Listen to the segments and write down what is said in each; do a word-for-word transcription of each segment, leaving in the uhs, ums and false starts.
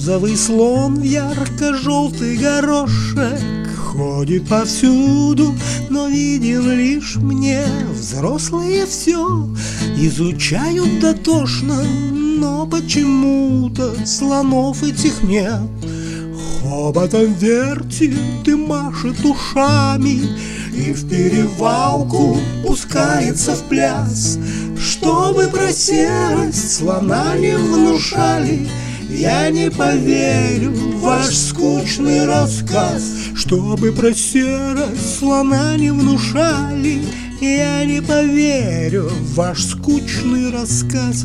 Розовый слон в ярко-желтый горошек ходит повсюду, но виден лишь мне. Взрослые все изучают дотошно, но почему-то слонов этих нет. Хоботом вертит и машет ушами, и в перевалку пускается в пляс. Чтобы про серость слона не внушали, я не поверю в ваш скучный рассказ. Чтобы про серость слона не внушали, я не поверю в ваш скучный рассказ.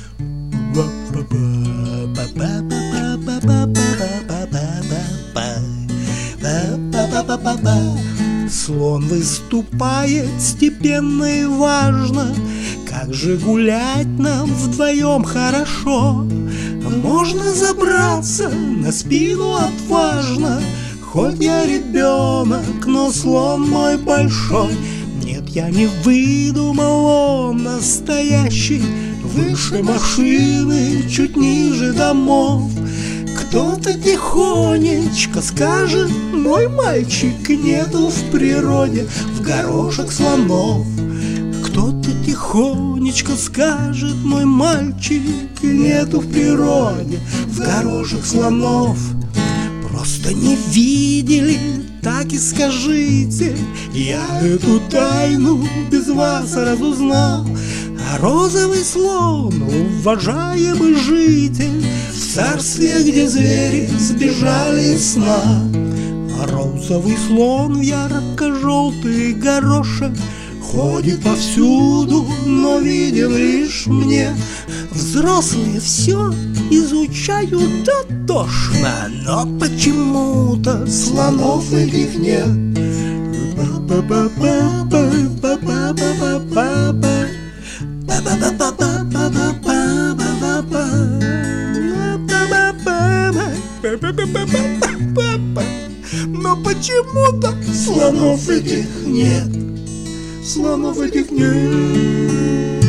Слон выступает степенно и важно. Как же гулять нам вдвоем хорошо. Можно забраться на спину отважно. Хоть я ребенок, но слон мой большой. Нет, я не выдумал, он настоящий. Выше машины, чуть ниже домов. Кто-то тихонечко скажет: мой мальчик, нету в природе в горошек слонов. Кто-то тихонечко скажет: мой мальчик, нету в природе в горошек слонов. Просто не видели, так и скажите, я эту тайну без вас разузнал. А розовый слон, уважаемый житель, в царстве, где звери сбежали из сна. А розовый слон в ярко-желтый горошек ходит повсюду, но виден лишь мне. Взрослые все изучают дотошно, но почему-то слонов этих нет. Но почему-то слонов этих нет. Слонов этих нет.